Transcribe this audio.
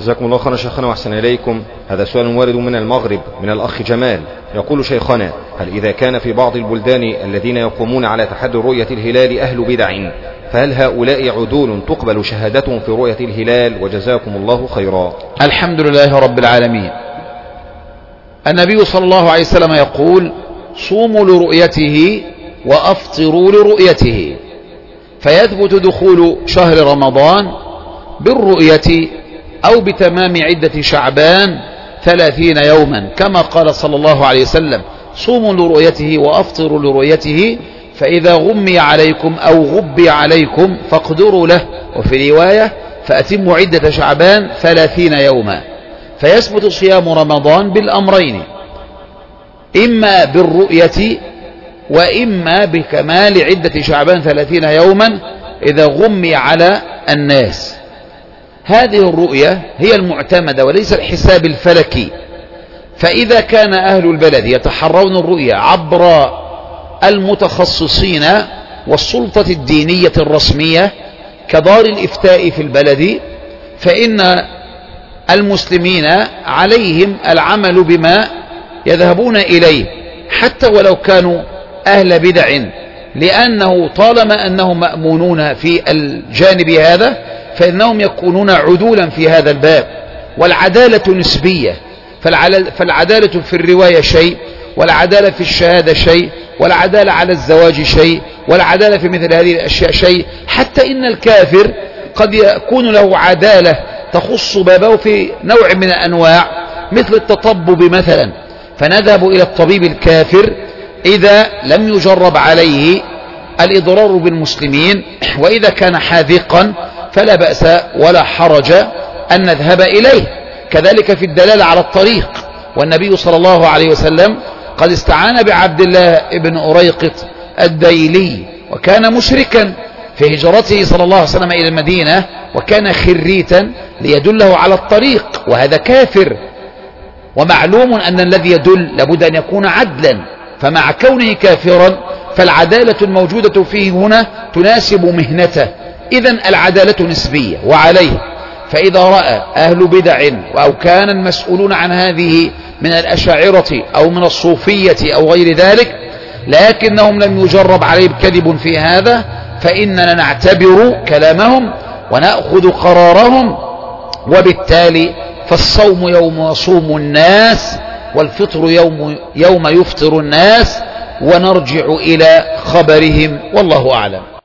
جزاكم الله خيرا شيخنا وأحسن إليكم. هذا سؤال وارد من المغرب من الأخ جمال، يقول: شيخنا، هل إذا كان في بعض البلدان الذين يقومون على تحدي رؤية الهلال أهل بدع، فهل هؤلاء عدول تقبل شهادتهم في رؤية الهلال؟ وجزاكم الله خيرا. الحمد لله رب العالمين. النبي صلى الله عليه وسلم يقول: صوموا لرؤيته وأفطروا لرؤيته. فيثبت دخول شهر رمضان بالرؤية أو بتمام عدة شعبان 30 يوما، كما قال صلى الله عليه وسلم: صوموا لرؤيته وأفطروا لرؤيته، فإذا غمي عليكم أو غبي عليكم فاقدروا له. وفي رواية: فأتموا عدة شعبان 30 يوما. فيثبت صيام رمضان بالأمرين، إما بالرؤية وإما بكمال عدة شعبان 30 يوما إذا غمي على الناس. هذه الرؤية هي المعتمدة وليس الحساب الفلكي. فإذا كان أهل البلد يتحرون الرؤية عبر المتخصصين والسلطة الدينية الرسمية كدار الإفتاء في البلد، فإن المسلمين عليهم العمل بما يذهبون إليه حتى ولو كانوا أهل بدع، لأنه طالما أنهم مأمونون في الجانب هذا فإنهم يكونون عدولا في هذا الباب. والعدالة نسبية، فالعدالة في الرواية شيء، والعدالة في الشهادة شيء، والعدالة على الزواج شيء، والعدالة في مثل هذه الأشياء شيء. حتى إن الكافر قد يكون له عدالة تخص بابه في نوع من الأنواع مثل التطبب مثلا، فنذهب إلى الطبيب الكافر إذا لم يجرب عليه الإضرار بالمسلمين، وإذا كان حاذقا فلا بأس ولا حرج أن نذهب إليه. كذلك في الدلالة على الطريق، والنبي صلى الله عليه وسلم قد استعان بعبد الله بن أريقط الديلي، وكان مشركا في هجرته صلى الله عليه وسلم إلى المدينة، وكان خريتا ليدله على الطريق، وهذا كافر. ومعلوم أن الذي يدل لابد أن يكون عدلا، فمع كونه كافرا فالعدالة الموجودة فيه هنا تناسب مهنته. إذن العدالة نسبية. وعليه فإذا رأى أهل بدع أو كان المسؤولون عن هذه من الأشاعرة أو من الصوفية أو غير ذلك لكنهم لم يجرب عليهم كذب في هذا، فإننا نعتبر كلامهم ونأخذ قرارهم. وبالتالي فالصوم يوم يصوم الناس، والفطر يوم يفطر الناس، ونرجع إلى خبرهم، والله أعلم.